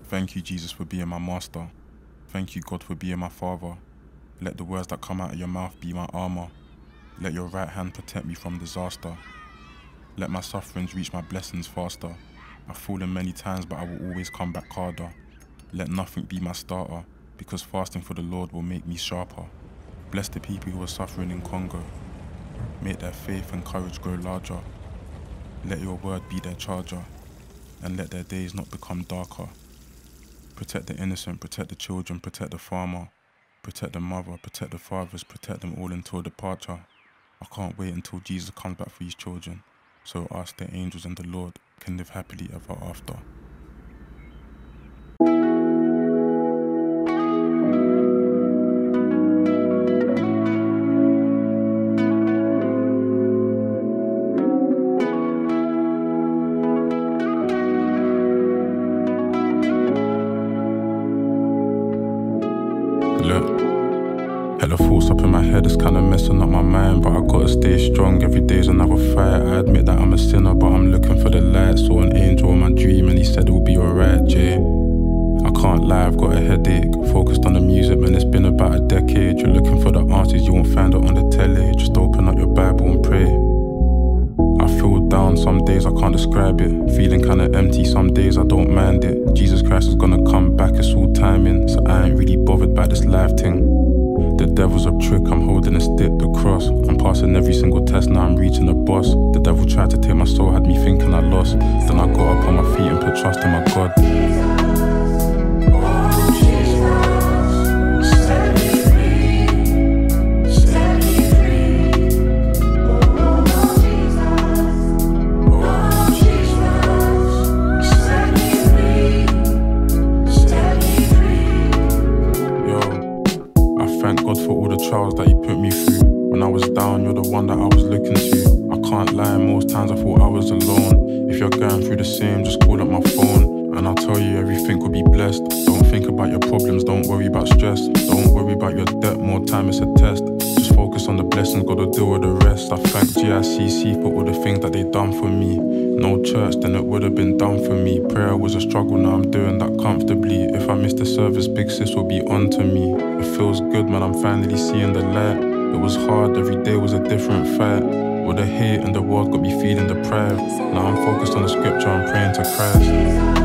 Thank you, Jesus, for being my master. Thank you, God, for being my father. Let the words that come out of your mouth be my armor. Let your right hand protect me from disaster. Let my sufferings reach my blessings faster. I've fallen many times, but I will always come back harder. Let nothing be my starter, because fasting for the Lord will make me sharper. Bless the people who are suffering in Congo. Make their faith and courage grow larger. Let your word be their charger, and let their days not become darker. Protect the innocent, protect the children, protect the farmer. Protect the mother, protect the fathers, protect them all until departure. I can't wait until Jesus comes back for his children, so us, the angels and the Lord, can live happily ever after. Look, hella thoughts up in my head, it's kinda messing up my mind, but I gotta stay strong, every day's another fight. I admit that I'm a sinner, but I'm looking for the light. Saw an angel in my dream and he said it'll be alright, Jay. I can't lie, I've got a headache. Focused on the music, man, it's been about a decade. You're looking for the answers, you won't find it on the telly. Just open up your Bible and pray. I feel down, some days I can't describe it. Feeling kinda empty, some days I don't mind it. Jesus Christ is gonna come back, it's all timing. So I ain't really bothered by this life thing. The devil's a trick, I'm holding a stick, the cross. I'm passing every single test, now I'm reaching the boss. The devil tried to take my soul, had me thinking I lost. Then I got up on my feet and put trust in my God. Thank God for all the trials that he put me through. When I was down, you're the one that I was looking to. I can't lie, most times I thought I was alone. If you're going through the same, just call up my phone and I'll tell you everything will be blessed. Don't think about your problems, don't worry about stress. Don't worry about your debt, more time it's a test. Just focus on the blessings, gotta deal with the rest. I thank GICC for all the things that they done for me. No church, then it would have been done for me. Prayer was a struggle, now I'm doing that comfortably. If I miss the service, big sis will be on to me. It feels good, man, I'm finally seeing the light. It was hard, every day was a different fight. All the hate and the world got me feeling deprived. Now I'm focused on the scripture, I'm praying to Christ.